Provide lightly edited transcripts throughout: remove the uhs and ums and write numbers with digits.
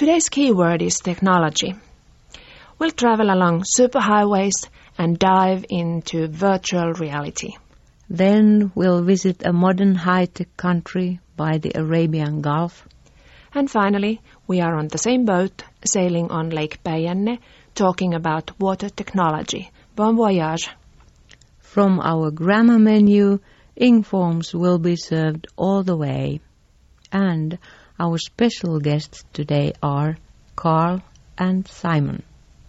Today's keyword is technology. We'll travel along superhighways and dive into virtual reality. Then we'll visit a modern high-tech country by the Arabian Gulf. And finally, we are on the same boat, sailing on Lake Päijänne, talking about water technology. Bon voyage! From our grammar menu, ink forms will be served all the way. And our special guests today are Carl and Simon.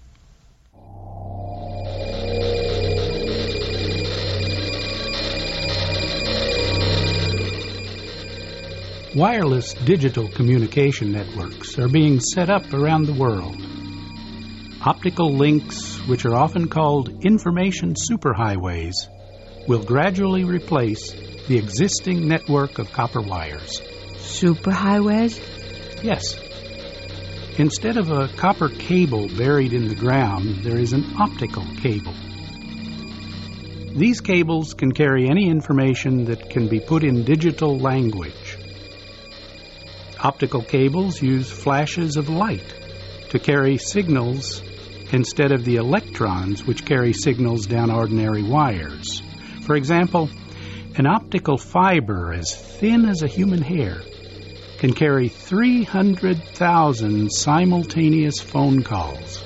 Wireless digital communication networks are being set up around the world. Optical links, which are often called information superhighways, will gradually replace the existing network of copper wires. Superhighways? Yes. Instead of a copper cable buried in the ground, there is an optical cable. These cables can carry any information that can be put in digital language. Optical cables use flashes of light to carry signals instead of the electrons which carry signals down ordinary wires. For example, an optical fiber as thin as a human hair can carry 300,000 simultaneous phone calls.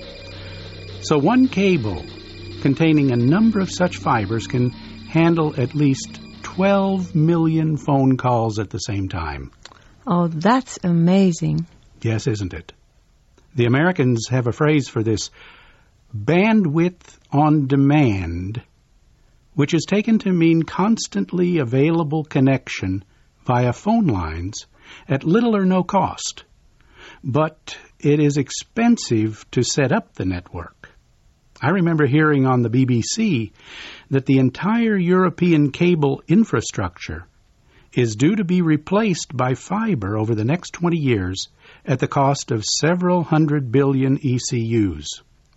So one cable containing a number of such fibers can handle at least 12 million phone calls at the same time. Oh, that's amazing. Yes, isn't it? The Americans have a phrase for this, bandwidth on demand, which is taken to mean constantly available connection via phone lines at little or no cost. But it is expensive to set up the network. I remember hearing on the BBC that the entire European cable infrastructure is due to be replaced by fiber over the next 20 years at the cost of several hundred billion ECUs.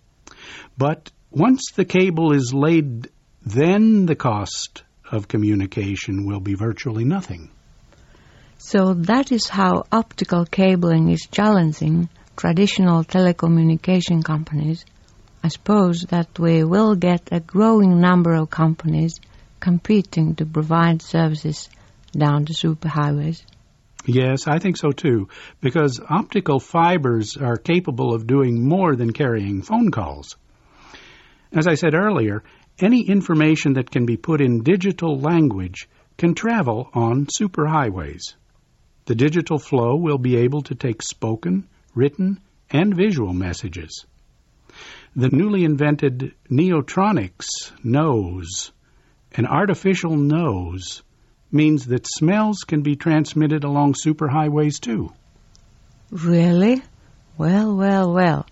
But once the cable is laid, then the cost of communication will be virtually nothing. So that is how optical cabling is challenging traditional telecommunication companies. I suppose that we will get a growing number of companies competing to provide services down the superhighways. Yes, I think so too, because optical fibers are capable of doing more than carrying phone calls. As I said earlier, any information that can be put in digital language can travel on superhighways. The digital flow will be able to take spoken, written, and visual messages. The newly invented Neotronics nose, an artificial nose, means that smells can be transmitted along superhighways too. Really? Well.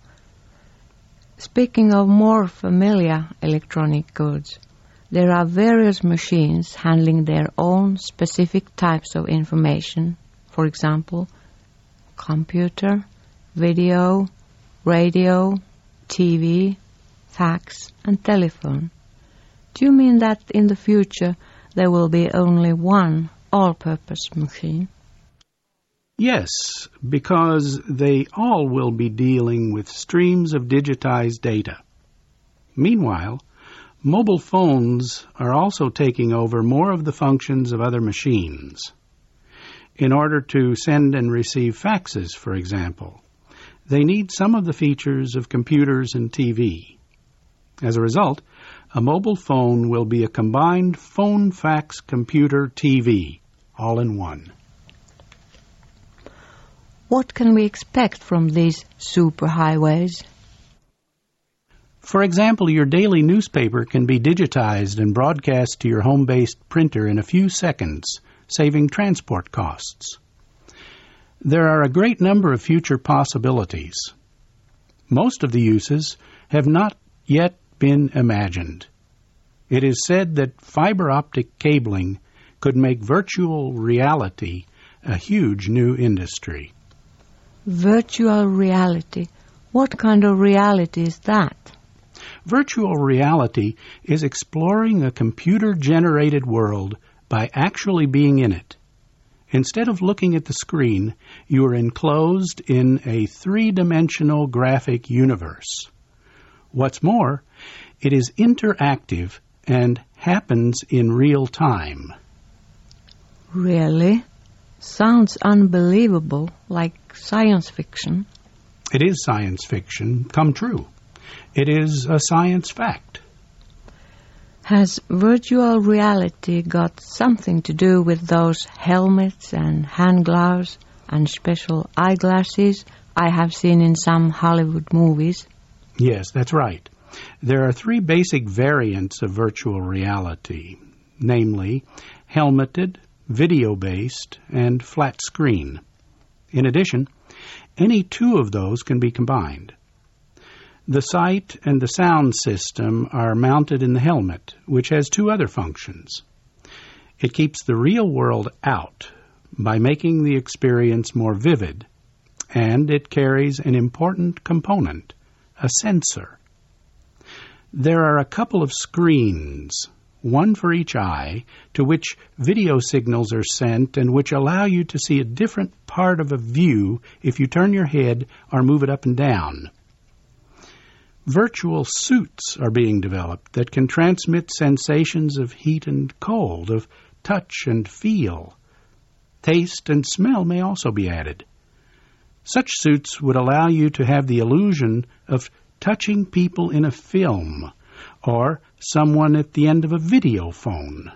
Speaking of more familiar electronic goods, there are various machines handling their own specific types of information. For example, computer, video, radio, TV, fax, and telephone. Do you mean that in the future there will be only one all-purpose machine? Yes, because they all will be dealing with streams of digitized data. Meanwhile, mobile phones are also taking over more of the functions of other machines. In order to send and receive faxes, for example, they need some of the features of computers and TV. As a result, a mobile phone will be a combined phone, fax, computer, TV, all in one. What can we expect from these superhighways? For example, your daily newspaper can be digitized and broadcast to your home-based printer in a few seconds, saving transport costs. There are a great number of future possibilities. Most of the uses have not yet been imagined. It is said that fiber optic cabling could make virtual reality a huge new industry. Virtual reality? What kind of reality is that? Virtual reality is exploring a computer-generated world by actually being in it. Instead of looking at the screen, you are enclosed in a three-dimensional graphic universe. What's more, it is interactive and happens in real time. Really? Sounds unbelievable, like science fiction. It is science fiction come true. It is a science fact. Has virtual reality got something to do with those helmets and hand gloves and special eyeglasses I have seen in some Hollywood movies? Yes, that's right. There are three basic variants of virtual reality, namely helmeted, video-based, and flat screen. In addition, any two of those can be combined. The sight and the sound system are mounted in the helmet, which has two other functions. It keeps the real world out by making the experience more vivid, and it carries an important component, a sensor. There are a couple of screens, one for each eye, to which video signals are sent and which allow you to see a different part of a view if you turn your head or move it up and down. Virtual suits are being developed that can transmit sensations of heat and cold, of touch and feel. Taste and smell may also be added. Such suits would allow you to have the illusion of touching people in a film or someone at the end of a video phone.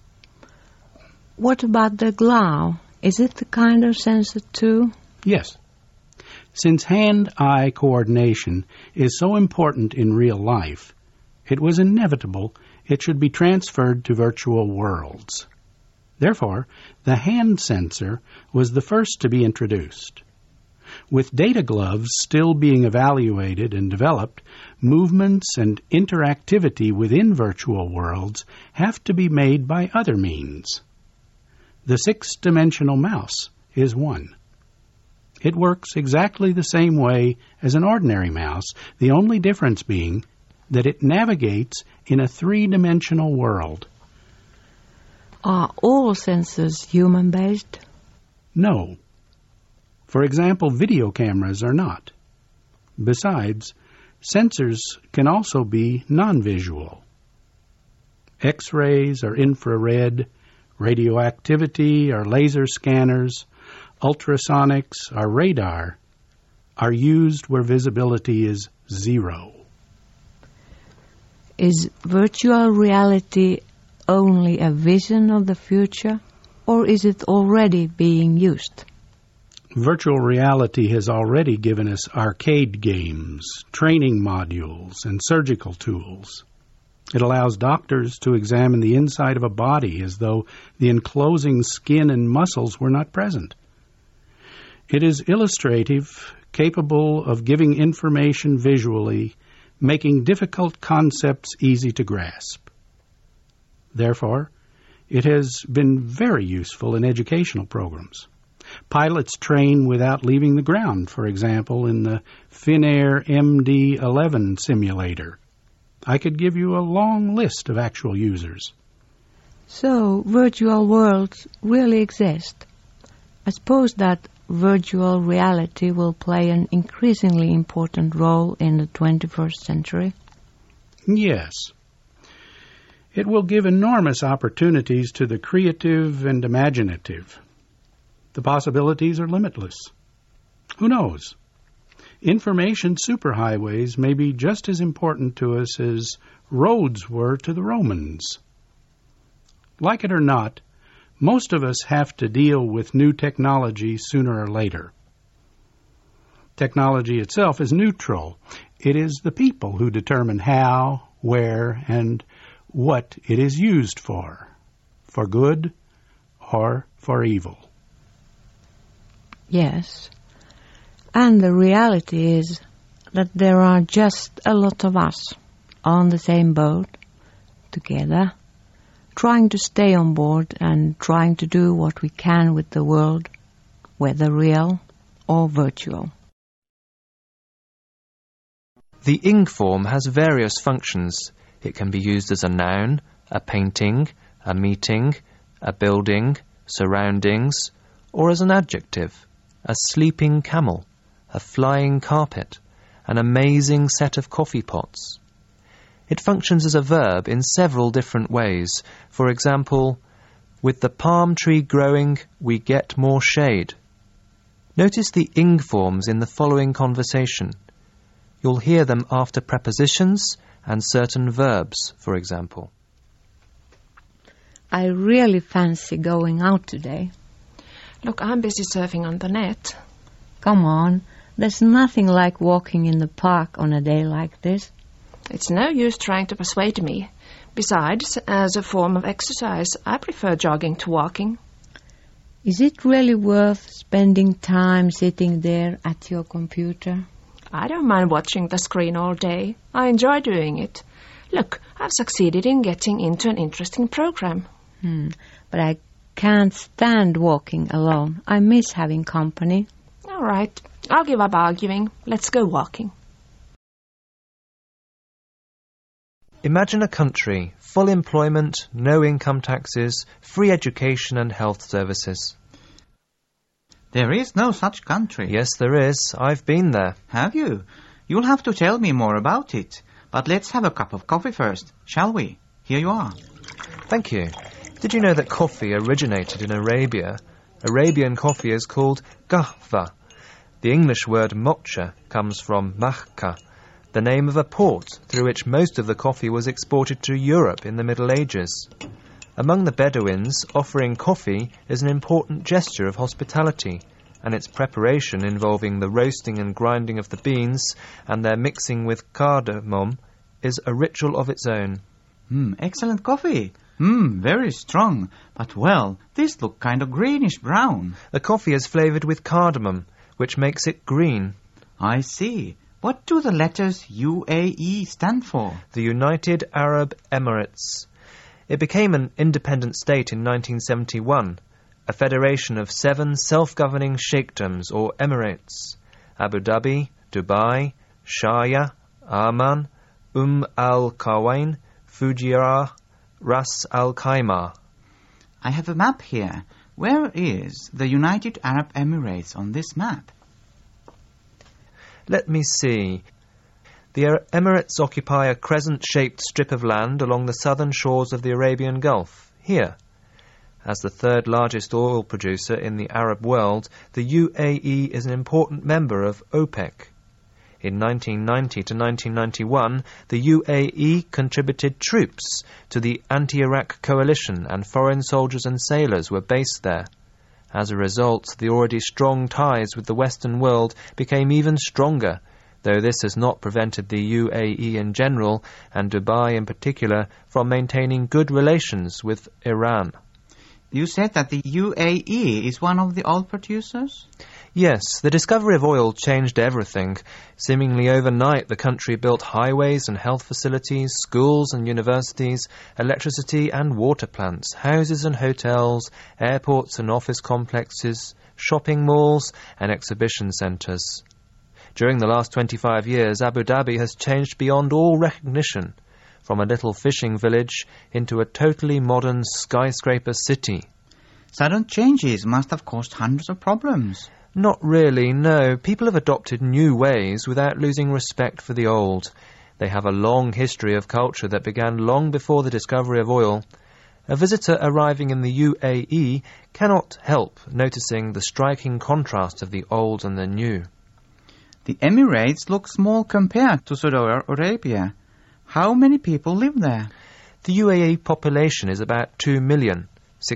What about the glove? Is it the kind of sensor too? Yes. Since hand-eye coordination is so important in real life, it was inevitable it should be transferred to virtual worlds. Therefore, the hand sensor was the first to be introduced. With data gloves still being evaluated and developed, movements and interactivity within virtual worlds have to be made by other means. The six-dimensional mouse is one. It works exactly the same way as an ordinary mouse, the only difference being that it navigates in a three-dimensional world. Are all sensors human-based? No. For example, video cameras are not. Besides, sensors can also be non-visual. X-rays or infrared, radioactivity or laser scanners, ultrasonics or radar are used where visibility is zero. Is virtual reality only a vision of the future, or is it already being used? Virtual reality has already given us arcade games, training modules, and surgical tools. It allows doctors to examine the inside of a body as though the enclosing skin and muscles were not present. It is illustrative, capable of giving information visually, making difficult concepts easy to grasp. Therefore, it has been very useful in educational programs. Pilots train without leaving the ground, for example, in the Finnair MD-11 simulator. I could give you a long list of actual users. So, virtual worlds really exist. I suppose that virtual reality will play an increasingly important role in the 21st century. Yes. It will give enormous opportunities to the creative and imaginative. The possibilities are limitless. Who knows? Information superhighways may be just as important to us as roads were to the Romans. Like it or not, most of us have to deal with new technology sooner or later. Technology itself is neutral. It is the people who determine how, where, and what it is used for good or for evil. Yes. And the reality is that there are just a lot of us on the same boat, together, trying to stay on board and trying to do what we can with the world, whether real or virtual. The ing form has various functions. It can be used as a noun, a painting, a meeting, a building, surroundings, or as an adjective, a sleeping camel, a flying carpet, an amazing set of coffee pots. It functions as a verb in several different ways. For example, with the palm tree growing, we get more shade. Notice the ing forms in the following conversation. You'll hear them after prepositions and certain verbs, for example. I really fancy going out today. Look, I'm busy surfing on the net. Come on, there's nothing like walking in the park on a day like this. It's no use trying to persuade me. Besides, as a form of exercise, I prefer jogging to walking. Is it really worth spending time sitting there at your computer? I don't mind watching the screen all day. I enjoy doing it. Look, I've succeeded in getting into an interesting program. But I can't stand walking alone. I miss having company. All right, I'll give up arguing. Let's go walking. Imagine a country, full employment, no income taxes, free education and health services. There is no such country. Yes, there is. I've been there. Have you? You'll have to tell me more about it. But let's have a cup of coffee first, shall we? Here you are. Thank you. Did you know that coffee originated in Arabia? Arabian coffee is called qahwa. The English word mocha comes from Makkah, the name of a port through which most of the coffee was exported to Europe in the Middle Ages. Among the Bedouins, offering coffee is an important gesture of hospitality, and its preparation involving the roasting and grinding of the beans and their mixing with cardamom is a ritual of its own. Excellent coffee. Very strong. But, well, this looks kind of greenish-brown. The coffee is flavoured with cardamom, which makes it green. I see. What do the letters UAE stand for? The United Arab Emirates. It became an independent state in 1971, a federation of 7 self-governing sheikdoms or emirates: Abu Dhabi, Dubai, Sharjah, Amman, Al-Qawain, Fujairah, Ras Al Khaimah. I have a map here. Where is the United Arab Emirates on this map? Let me see. The Emirates occupy a crescent-shaped strip of land along the southern shores of the Arabian Gulf, here. As the third largest oil producer in the Arab world, the UAE is an important member of OPEC. In 1990 to 1991, the UAE contributed troops to the anti-Iraq coalition, and foreign soldiers and sailors were based there. As a result, the already strong ties with the Western world became even stronger, though this has not prevented the UAE in general, and Dubai in particular, from maintaining good relations with Iran. You said that the UAE is one of the oil producers? Yes, the discovery of oil changed everything. Seemingly overnight, the country built highways and health facilities, schools and universities, electricity and water plants, houses and hotels, airports and office complexes, shopping malls and exhibition centres. During the last 25 years, Abu Dhabi has changed beyond all recognition, from a little fishing village into a totally modern skyscraper city. Sudden changes must have caused hundreds of problems. Not really, no. People have adopted new ways without losing respect for the old. They have a long history of culture that began long before the discovery of oil. A visitor arriving in the UAE cannot help noticing the striking contrast of the old and the new. The Emirates look small compared to Saudi Arabia. How many people live there? The UAE population is about 2 million.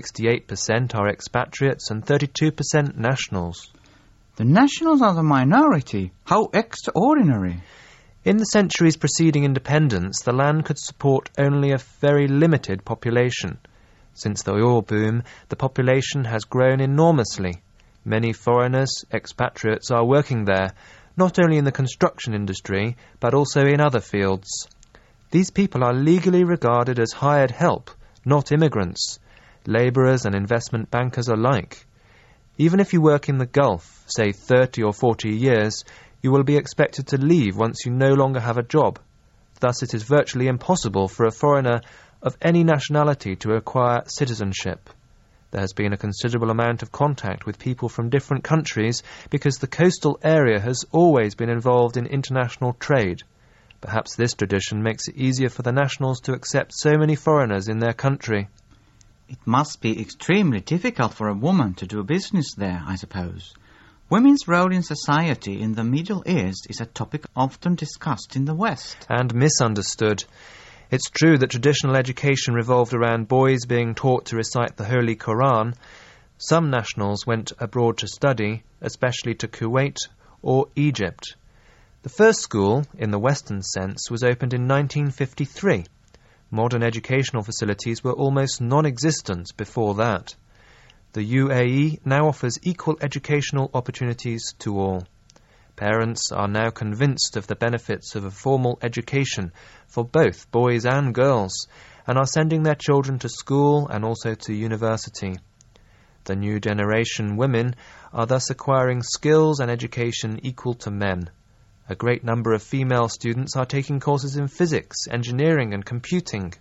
68% are expatriates and 32% nationals. The nationals are the minority. How extraordinary. In the centuries preceding independence, the land could support only a very limited population. Since the oil boom, the population has grown enormously. Many foreigners, expatriates, are working there, not only in the construction industry, but also in other fields. These people are legally regarded as hired help, not immigrants, labourers and investment bankers alike. Even if you work in the Gulf, say 30 or 40 years, you will be expected to leave once you no longer have a job. Thus it is virtually impossible for a foreigner of any nationality to acquire citizenship. There has been a considerable amount of contact with people from different countries because the coastal area has always been involved in international trade. Perhaps this tradition makes it easier for the nationals to accept so many foreigners in their country. It must be extremely difficult for a woman to do business there, I suppose. Women's role in society in the Middle East is a topic often discussed in the West. And misunderstood. It's true that traditional education revolved around boys being taught to recite the Holy Quran. Some nationals went abroad to study, especially to Kuwait or Egypt. The first school, in the Western sense, was opened in 1953. Modern educational facilities were almost non-existent before that. The UAE now offers equal educational opportunities to all. Parents are now convinced of the benefits of a formal education for both boys and girls, and are sending their children to school and also to university. The new generation women are thus acquiring skills and education equal to men. A great number of female students are taking courses in physics, engineering and computing.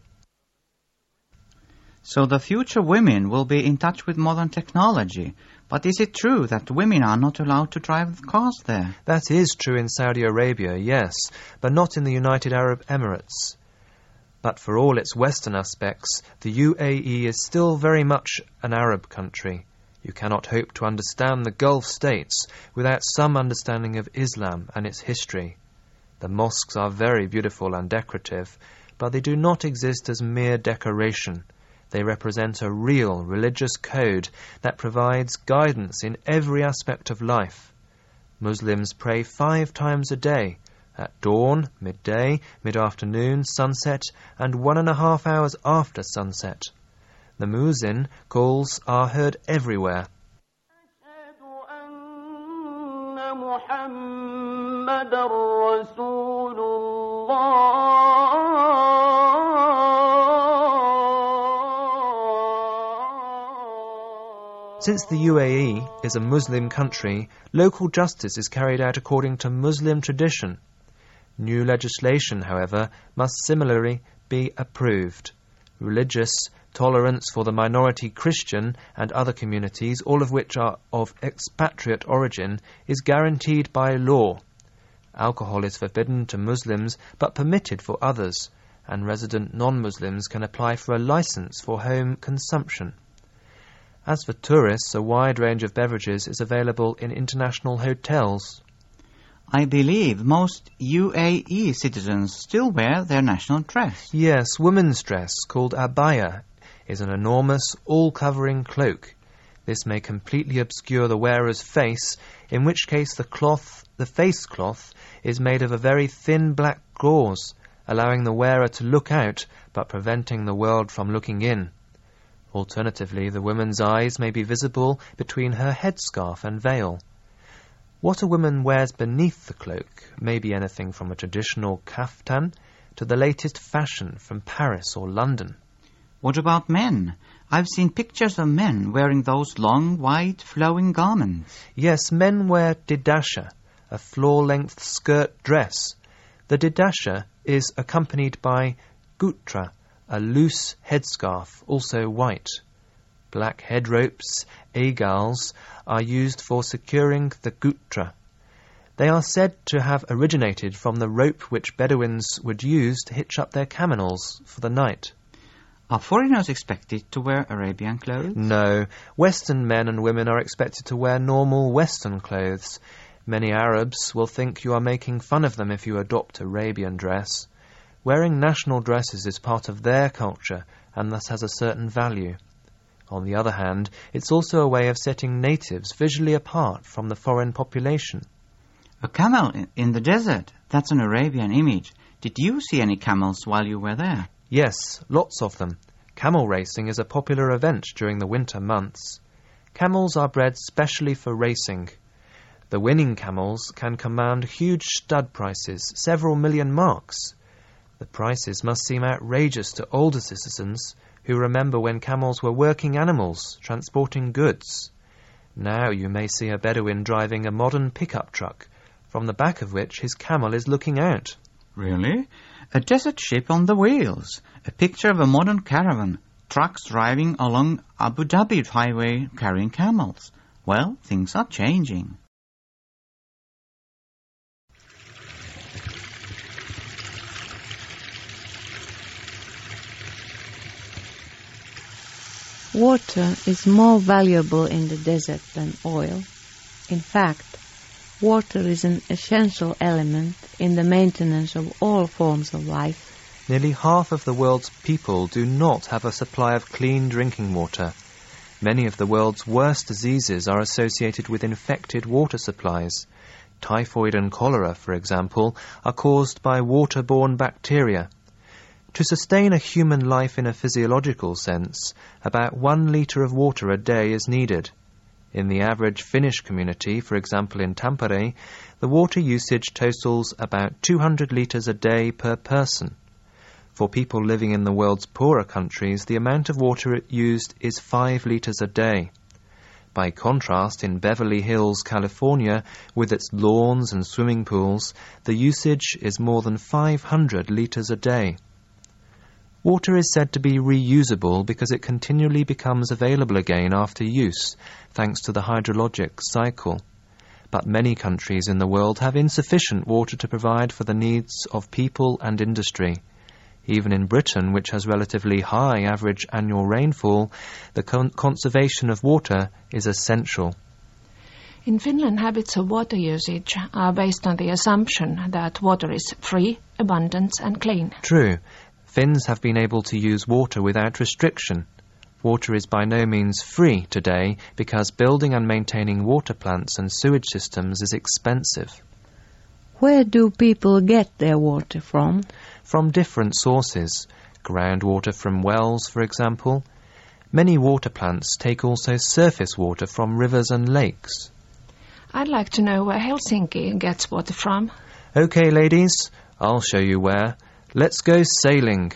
So the future women will be in touch with modern technology. But is it true that women are not allowed to drive cars there? That is true in Saudi Arabia, yes, but not in the United Arab Emirates. But for all its Western aspects, the UAE is still very much an Arab country. You cannot hope to understand the Gulf states without some understanding of Islam and its history. The mosques are very beautiful and decorative, but they do not exist as mere decoration. They represent a real religious code that provides guidance in every aspect of life. Muslims pray 5 times a day, at dawn, midday, mid-afternoon, sunset, and 1.5 hours after sunset. The muezzin calls are heard everywhere. Since the UAE is a Muslim country, local justice is carried out according to Muslim tradition. New legislation, however, must similarly be approved. Religious tolerance for the minority Christian and other communities, all of which are of expatriate origin, is guaranteed by law. Alcohol is forbidden to Muslims but permitted for others, and resident non-Muslims can apply for a license for home consumption. As for tourists, a wide range of beverages is available in international hotels. I believe most UAE citizens still wear their national dress. Yes, women's dress, called abaya, is an enormous, all-covering cloak. This may completely obscure the wearer's face, in which case the face cloth is made of a very thin black gauze, allowing the wearer to look out, but preventing the world from looking in. Alternatively, the woman's eyes may be visible between her headscarf and veil. What a woman wears beneath the cloak may be anything from a traditional kaftan to the latest fashion from Paris or London. What about men? I've seen pictures of men wearing those long, wide, flowing garments. Yes, men wear didasha, a floor-length skirt dress. The didasha is accompanied by gutra, a loose headscarf, also white. Black head ropes, agals, are used for securing the gutra. They are said to have originated from the rope which Bedouins would use to hitch up their camels for the night. Are foreigners expected to wear Arabian clothes? No. Western men and women are expected to wear normal Western clothes. Many Arabs will think you are making fun of them if you adopt Arabian dress. Wearing national dresses is part of their culture and thus has a certain value. On the other hand, it's also a way of setting natives visually apart from the foreign population. A camel in the desert, that's an Arabian image. Did you see any camels while you were there? Yes, lots of them. Camel racing is a popular event during the winter months. Camels are bred specially for racing. The winning camels can command huge stud prices, several million marks. The prices must seem outrageous to older citizens who remember when camels were working animals, transporting goods. Now you may see a Bedouin driving a modern pickup truck, from the back of which his camel is looking out. Really? A desert ship on the wheels. A picture of a modern caravan. trucks driving along Abu Dhabi highway carrying camels. Well, things are changing. Water is more valuable in the desert than oil. In fact, water is an essential element in the maintenance of all forms of life. Nearly half of the world's people do not have a supply of clean drinking water. Many of the world's worst diseases are associated with infected water supplies. Typhoid and cholera, for example, are caused by waterborne bacteria. To sustain a human life in a physiological sense, about 1 litre of water a day is needed. In the average Finnish community, for example in Tampere, the water usage totals about 200 litres a day per person. For people living in the world's poorer countries, the amount of water used is 5 litres a day. By contrast, in Beverly Hills, California, with its lawns and swimming pools, the usage is more than 500 litres a day. Water is said to be reusable because it continually becomes available again after use, thanks to the hydrologic cycle. But many countries in the world have insufficient water to provide for the needs of people and industry. Even in Britain, which has relatively high average annual rainfall, the conservation of water is essential. In Finland, habits of water usage are based on the assumption that water is free, abundant and clean. True. Finns have been able to use water without restriction. Water is by no means free today because building and maintaining water plants and sewage systems is expensive. Where do people get their water from? From different sources. Groundwater from wells, for example. Many water plants take also surface water from rivers and lakes. I'd like to know where Helsinki gets water from. Okay, ladies, I'll show you where. Let's go sailing.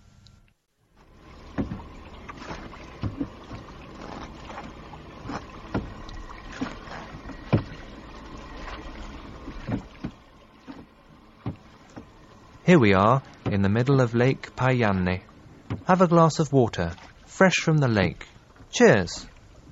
Here we are, in the middle of Lake Päijänne. Have a glass of water, fresh from the lake. Cheers.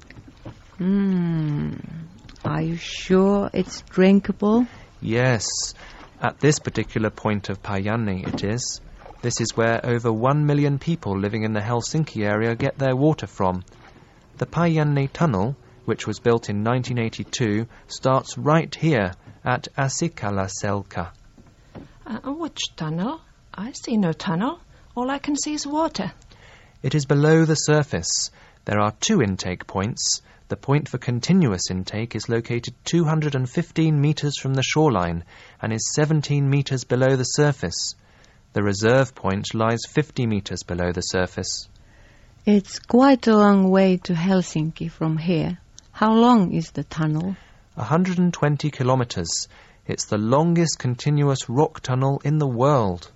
Are you sure it's drinkable? Yes, at this particular point of Päijänne it is. This is where over 1 million people living in the Helsinki area get their water from. The Päijänne Tunnel, which was built in 1982, starts right here at Asikkalan-Selkä. Which tunnel? I see no tunnel. All I can see is water. It is below the surface. There are 2 intake points. The point for continuous intake is located 215 metres from the shoreline and is 17 metres below the surface. The reserve point lies 50 metres below the surface. It's quite a long way to Helsinki from here. How long is the tunnel? 120 kilometres. It's the longest continuous rock tunnel in the world.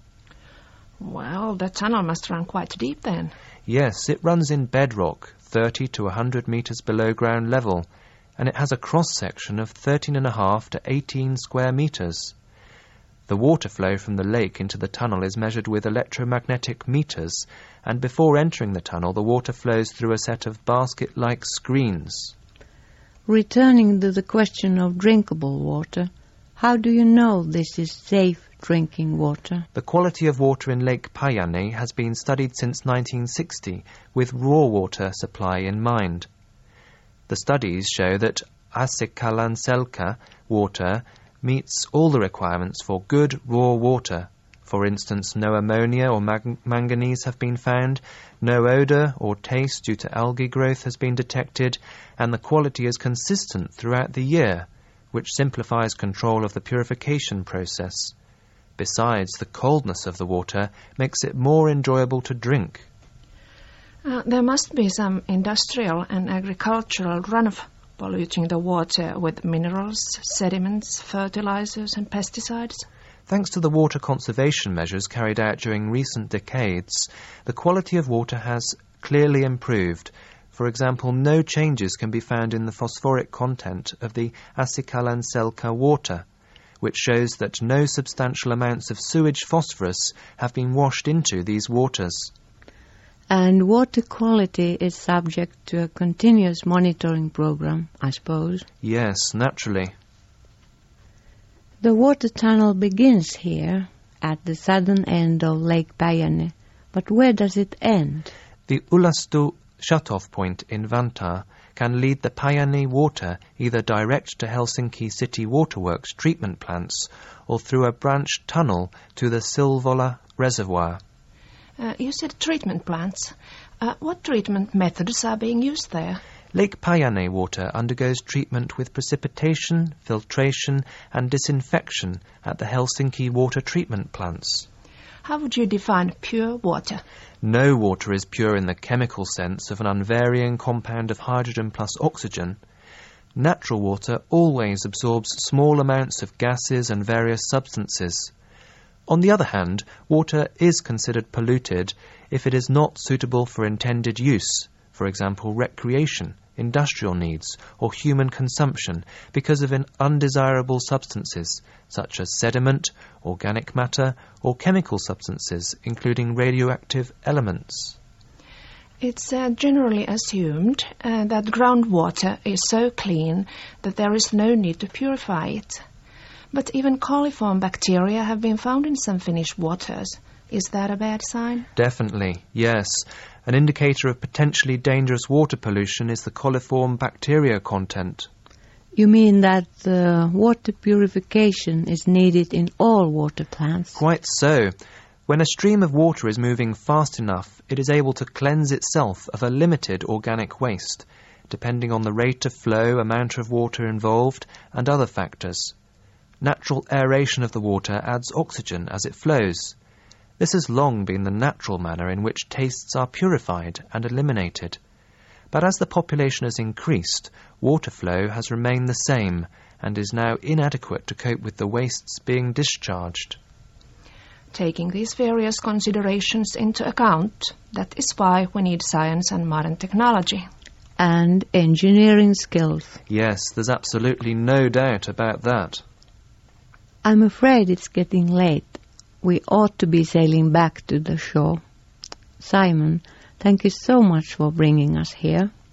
Well, the tunnel must run quite deep then. Yes, it runs in bedrock, 30 to 100 metres below ground level, and it has a cross-section of 13.5 to 18 square metres. The water flow from the lake into the tunnel is measured with electromagnetic meters, and before entering the tunnel the water flows through a set of basket-like screens. Returning to the question of drinkable water, how do you know this is safe drinking water? The quality of water in Lake Päijänne has been studied since 1960 with raw water supply in mind. The studies show that Asikkalan-Selkä water meets all the requirements for good raw water. For instance, no ammonia or manganese have been found, no odour or taste due to algae growth has been detected, and the quality is consistent throughout the year, which simplifies control of the purification process. Besides, the coldness of the water makes it more enjoyable to drink. There must be some industrial and agricultural runoff polluting the water with minerals, sediments, fertilizers and pesticides. Thanks to the water conservation measures carried out during recent decades, the quality of water has clearly improved. For example, no changes can be found in the phosphoric content of the Asikkalan-Selkä water, which shows that no substantial amounts of sewage phosphorus have been washed into these waters. And water quality is subject to a continuous monitoring program, I suppose. Yes, naturally. The water tunnel begins here, at the southern end of Lake Päijänne, but where does it end? The Ulastu shut-off point in Vantaa can lead the Päijänne water either direct to Helsinki City Waterworks treatment plants or through a branched tunnel to the Silvola reservoir. You said treatment plants. What treatment methods are being used there? Lake Päijänne water undergoes treatment with precipitation, filtration and disinfection at the Helsinki water treatment plants. How would you define pure water? No water is pure in the chemical sense of an unvarying compound of hydrogen plus oxygen. Natural water always absorbs small amounts of gases and various substances. On the other hand, water is considered polluted if it is not suitable for intended use, for example recreation, industrial needs, or human consumption because of undesirable substances such as sediment, organic matter, or chemical substances, including radioactive elements. It's generally assumed that groundwater is so clean that there is no need to purify it. But even coliform bacteria have been found in some Finnish waters. Is that a bad sign? Definitely, yes. An indicator of potentially dangerous water pollution is the coliform bacteria content. You mean that water purification is needed in all water plants? Quite so. When a stream of water is moving fast enough, it is able to cleanse itself of a limited organic waste, depending on the rate of flow, amount of water involved, and other factors. Natural aeration of the water adds oxygen as it flows. This has long been the natural manner in which tastes are purified and eliminated. But as the population has increased, water flow has remained the same and is now inadequate to cope with the wastes being discharged. Taking these various considerations into account, that is why we need science and modern technology. And engineering skills. Yes, there's absolutely no doubt about that. I'm afraid it's getting late. We ought to be sailing back to the shore. Simon, thank you so much for bringing us here.